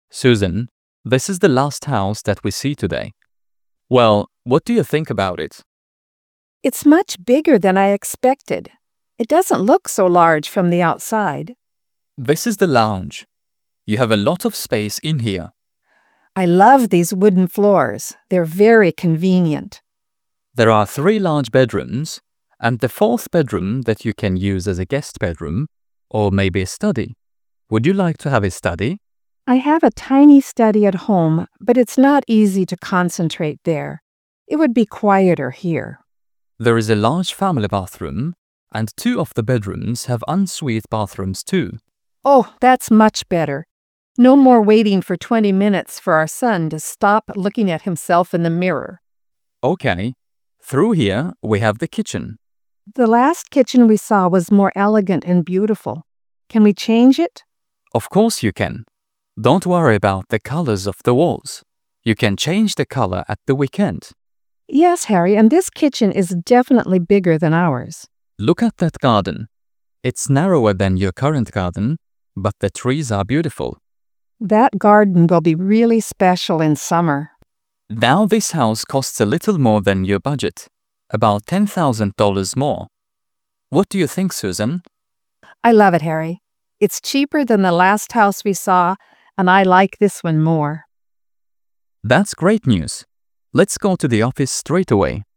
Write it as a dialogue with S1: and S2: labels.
S1: Susan, this is the last house that we see today. Well, what do you think about it?
S2: It's much bigger than I expected. It doesn't look so large from the outside.
S1: This is the lounge. You have a lot of space in here.
S2: I love these wooden floors. They're very convenient.
S1: There are 3 large bedrooms, and the 4th bedroom that you can use as a guest bedroom, or maybe a study. Would you like to have a study?
S2: I have a tiny study at home, but it's not easy to concentrate there. It would be quieter here.
S1: There is a large family bathroom, and 2 of the bedrooms have ensuite bathrooms too.
S2: Oh, that's much better. No more waiting for 20 minutes for our son to stop looking at himself in the mirror.
S1: Okay. Through here, we have the kitchen.
S2: The last kitchen we saw was more elegant and beautiful. Can we change it?
S1: Of course you can. Don't worry about the colors of the walls. You can change the color at the weekend.
S2: Yes, Harry, and this kitchen is definitely bigger than ours.
S1: Look at that garden. It's narrower than your current garden, but the trees are beautiful.
S2: That garden will be really special in summer.
S1: Now this house costs a little more than your budget, about $10,000 more. What do you think, Susan?
S2: I love it, Harry. It's cheaper than the last house we saw, and I like this one more.
S1: That's great news. Let's go to the office straight away.